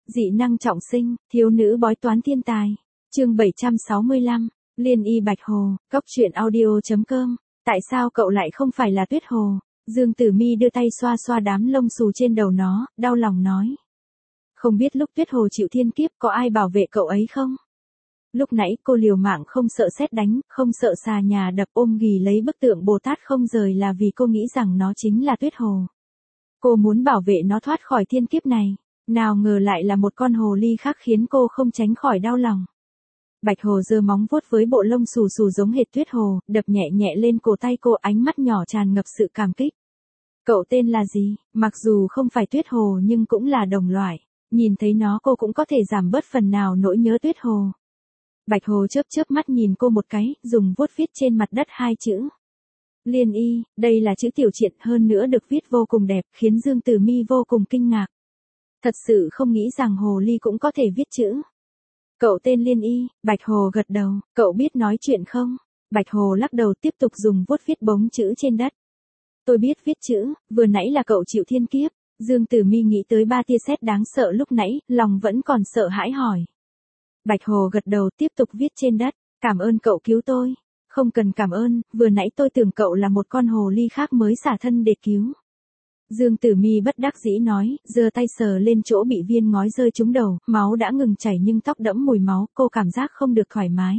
Dị năng trọng sinh, thiếu nữ bói toán thiên tài. Chương 765, Liên y Bạch Hồ, Cốc truyện audio.com. Tại sao cậu lại không phải là Tuyết Hồ? Dương Tử Mi đưa tay xoa xoa đám lông xù trên đầu nó, đau lòng nói. Không biết lúc Tuyết Hồ chịu thiên kiếp có ai bảo vệ cậu ấy không? Lúc nãy cô liều mạng không sợ sét đánh, không sợ xà nhà đập, ôm ghì lấy bức tượng Bồ Tát không rời là vì cô nghĩ rằng nó chính là Tuyết Hồ. Cô muốn bảo vệ nó thoát khỏi thiên kiếp này, nào ngờ lại là một con hồ ly khác khiến cô không tránh khỏi đau lòng. Bạch Hồ giơ móng vuốt với bộ lông xù xù giống hệt Tuyết Hồ, đập nhẹ nhẹ lên cổ tay cô, ánh mắt nhỏ tràn ngập sự cảm kích. Cậu tên là gì? Mặc dù không phải Tuyết Hồ nhưng cũng là đồng loại. Nhìn thấy nó cô cũng có thể giảm bớt phần nào nỗi nhớ Tuyết Hồ. Bạch Hồ chớp chớp mắt nhìn cô một cái, dùng vuốt viết trên mặt đất hai chữ. Liên y, đây là chữ tiểu triện, hơn nữa được viết vô cùng đẹp, khiến Dương Tử Mi vô cùng kinh ngạc. Thật sự không nghĩ rằng hồ ly cũng có thể viết chữ. Cậu tên Liên y, Bạch Hồ gật đầu, cậu biết nói chuyện không? Bạch Hồ lắc đầu tiếp tục dùng vuốt viết bóng chữ trên đất. Tôi biết viết chữ, vừa nãy là cậu chịu thiên kiếp. Dương Tử Mi nghĩ tới ba tia sét đáng sợ lúc nãy, lòng vẫn còn sợ hãi hỏi. Bạch Hồ gật đầu tiếp tục viết trên đất, cảm ơn cậu cứu tôi. Không cần cảm ơn, vừa nãy tôi tưởng cậu là một con hồ ly khác mới xả thân để cứu. Dương Tử Mi bất đắc dĩ nói, giơ tay sờ lên chỗ bị viên ngói rơi trúng đầu, máu đã ngừng chảy nhưng tóc đẫm mùi máu, cô cảm giác không được thoải mái.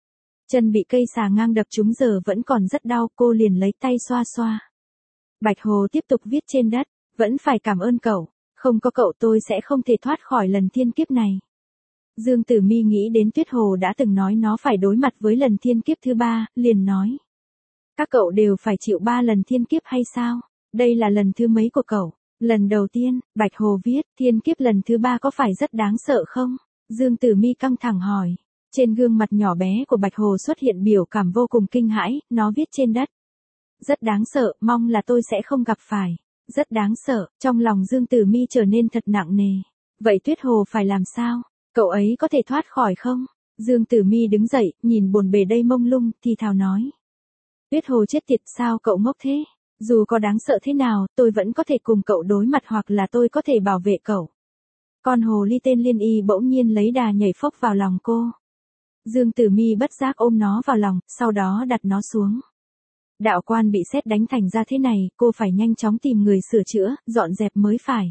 Chân bị cây xà ngang đập trúng giờ vẫn còn rất đau, cô liền lấy tay xoa xoa. Bạch Hồ tiếp tục viết trên đất, vẫn phải cảm ơn cậu, không có cậu tôi sẽ không thể thoát khỏi lần thiên kiếp này. Dương Tử Mi nghĩ đến Tuyết Hồ đã từng nói nó phải đối mặt với lần thiên kiếp thứ 3, liền nói. Các cậu đều phải chịu 3 lần thiên kiếp hay sao? Đây là lần thứ mấy của cậu? Lần đầu tiên, Bạch Hồ viết, thiên kiếp lần thứ 3 có phải rất đáng sợ không? Dương Tử Mi căng thẳng hỏi. Trên gương mặt nhỏ bé của Bạch Hồ xuất hiện biểu cảm vô cùng kinh hãi, nó viết trên đất. Rất đáng sợ, mong là tôi sẽ không gặp phải. Rất đáng sợ, trong lòng Dương Tử Mi trở nên thật nặng nề. Vậy Tuyết Hồ phải làm sao? Cậu ấy có thể thoát khỏi không? Dương Tử Mi đứng dậy, nhìn bồn bề đây mông lung, thì thào nói. Tuyết Hồ chết tiệt, sao cậu ngốc thế? Dù có đáng sợ thế nào, tôi vẫn có thể cùng cậu đối mặt, hoặc là tôi có thể bảo vệ cậu. Con hồ ly tên Liên y bỗng nhiên lấy đà nhảy phốc vào lòng cô. Dương Tử Mi bất giác ôm nó vào lòng, sau đó đặt nó xuống. Đạo quan bị sét đánh thành ra thế này, cô phải nhanh chóng tìm người sửa chữa, dọn dẹp mới phải.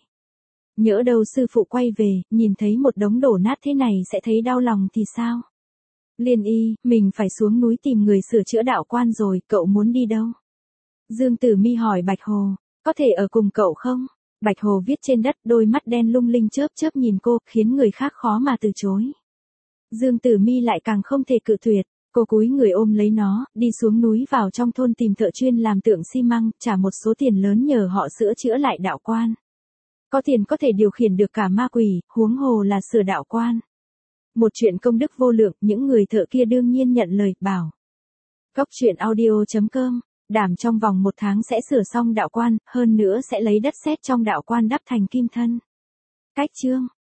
Nhỡ đâu sư phụ quay về, nhìn thấy một đống đổ nát thế này sẽ thấy đau lòng thì sao? Liên y, mình phải xuống núi tìm người sửa chữa đạo quan rồi, cậu muốn đi đâu? Dương Tử Mi hỏi Bạch Hồ, có thể ở cùng cậu không? Bạch Hồ viết trên đất, đôi mắt đen lung linh chớp chớp nhìn cô, khiến người khác khó mà từ chối. Dương Tử Mi lại càng không thể cự tuyệt, cô cúi người ôm lấy nó, đi xuống núi vào trong thôn tìm thợ chuyên làm tượng xi măng, trả một số tiền lớn nhờ họ sửa chữa lại đạo quan. Có tiền có thể điều khiển được cả ma quỷ, huống hồ là sửa đạo quan. Một chuyện công đức vô lượng, những người thợ kia đương nhiên nhận lời, bảo. Cốc truyện audio.com, đảm trong vòng 1 tháng sẽ sửa xong đạo quan, hơn nữa sẽ lấy đất sét trong đạo quan đắp thành kim thân. Cách chương.